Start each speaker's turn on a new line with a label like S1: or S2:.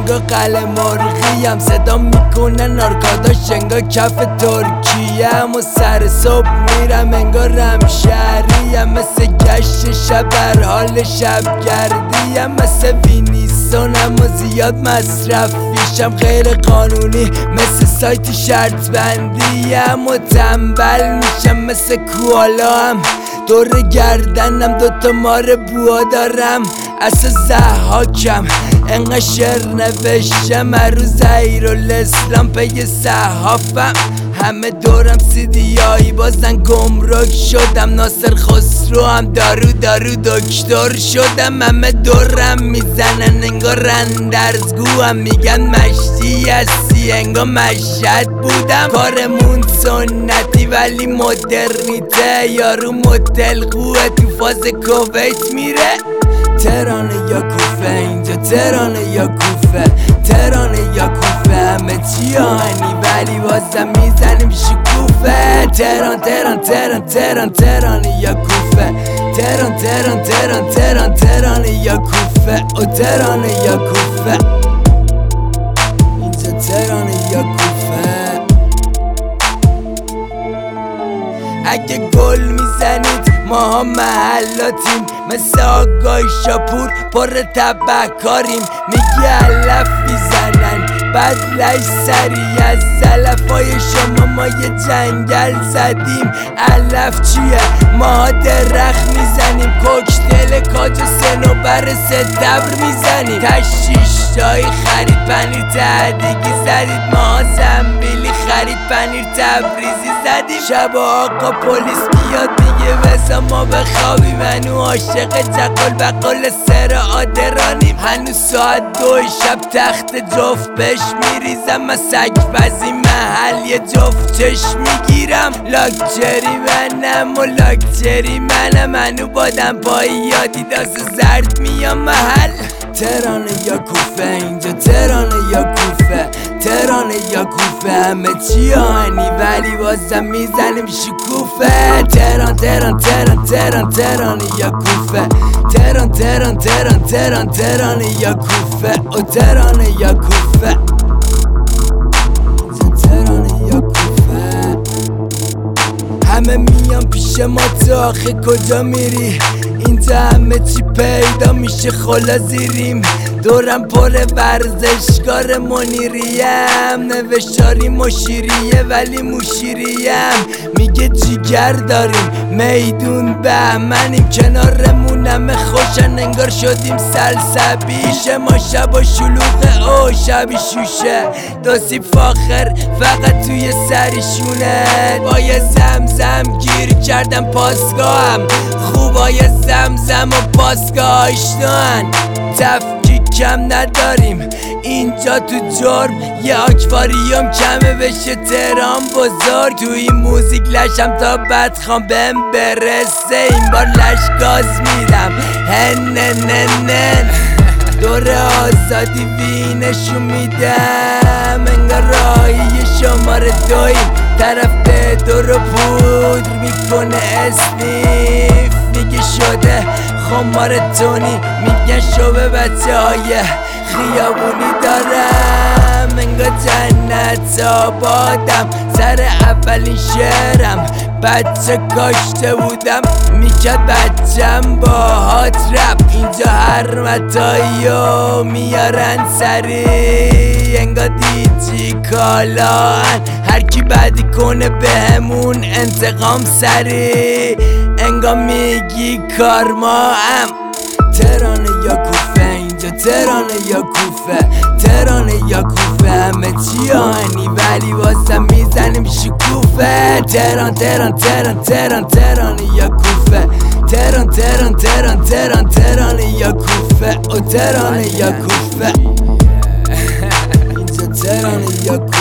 S1: انگا قلعه مرغیم، صدا میکنن آرکاداش انگا کف ترکیم و سر صبح میرم انگار همشهریم، مثل گشت شب بر حال شبگردیم، مثل وینیسونم و زیاد مصرفیشم، غیر قانونی مثل سایت شرط بندیم و تنبل میشم مثل کوالا هم، دور گردنم دوتا مار بوا دارم، اصلا زحاکم انقدر شعر نوشتم هر روز زهیرالاسلام پی صحافم، همه دورم سیدیایی بازن گمرک شدم، ناصر خسرو هم دارو دکتر شدم، همه دورم میزنن انگار اندرزگو هم میگن مشتی هستی انگار مشهد بودم، کارمون سنتی ولی مدرنیته، یارو مدل قوه تو فاز کویت میره، تهران یا کوفه اینجا، تهران یا کوفه، تهران یا کوفه، همه چی آهنی ولی بازم میزنیم شکوفه، تهران تهران تهران تهران تهران یا کوفه، تهران تهران تهران تهران تهران یا کوفه، او تهران یا کوفه، اینجا تهران یا کوفه. اگه گل میزنید ماها محلاتیم، مثل آقای شاپور پر تبهکاریم، میگی علف میزنن بدلش سری، از علفای شما ما یه جنگل زدیم، علف چیه ماها درخت میزنیم، کوکتل کاج و سنوبر ستبر میزنیم، تشیشتایی خرید پنیر تهدیگی زدید، ماها زنبیلی خرید پنیر تبریزی زدیم، شب آقا پلیس میاد میگه بزا ما بخوابیم، هنو عاشق جقل بقل سر آدرانیم، هنو ساعت 2 شب تخت جفت بهش میریزم، من سگ بزی محل یه جفت چشم میگیرم، لاکچری منم و لاکچری منم، هنو بادم پایی یادی داز زرد میام محل، تهران یا کوفه اینجا، تهران یا کوفه، تهران یا کوفه، همه چی آهنی ولی بازم میزنیم شکوفه، تهران تهران تهران تهران تهران یا کوفه، تهران تهران تهران تهران تهران یا کوفه، او تهران یا کوفه، تهران یا کوفه، همه میان پیش ما تو آخه کجا میری، اینجا همه چی پیدا میشه خلا زیریم، دورم پر ورزشکار منیریم، نوشاری مشیریه ولی موشیریم، میگه جیگر داریم میدون بهمنیم، کنارمون همه خوشن انگار شدیم سلسبیل، ما شب و شلوغه او شبی شوشه، داسی فاخر فقط توی سریشونه، با یه زمزم گیر کردم پاسگاهم، خوبای زمزم و پاسگاه آشنان، کم نداریم اینجا تو جرم، یه آکواریوم کمه بشه تهران بزرگ، تو این موزیک لشم تا بدخوام بهم برسه، این بار لش گاز میدم هنننن، دور آزادی وینشو میدم، انگار راهی شماره 2 طرف به دور پودر میکنه اسنیف، میگه شده خمار تونی، میگن شو به بچه های خیابونی دارم، انگار جنت آبادم، سر اولین شعرم بچه کاشته بودم، میکرد بچم با هات رپ، اینجا هر متاییو میارن سری، انگار دیجی کالان، هر کی بدی کنه بهمون انتقام سری، انگار میگی کارما هم، تهران یا کوفه اینجا، تهران یا کوفه، تهران یا کوفه، همه چی آهنی ولی واسه میزنیم شکوفه، تهران تهران تهران تهران تهران یا کوفه، تهران تهران تهران تهران تهران یا کوفه، او تهران یا کوفه، اینجا تهران یا کوفه.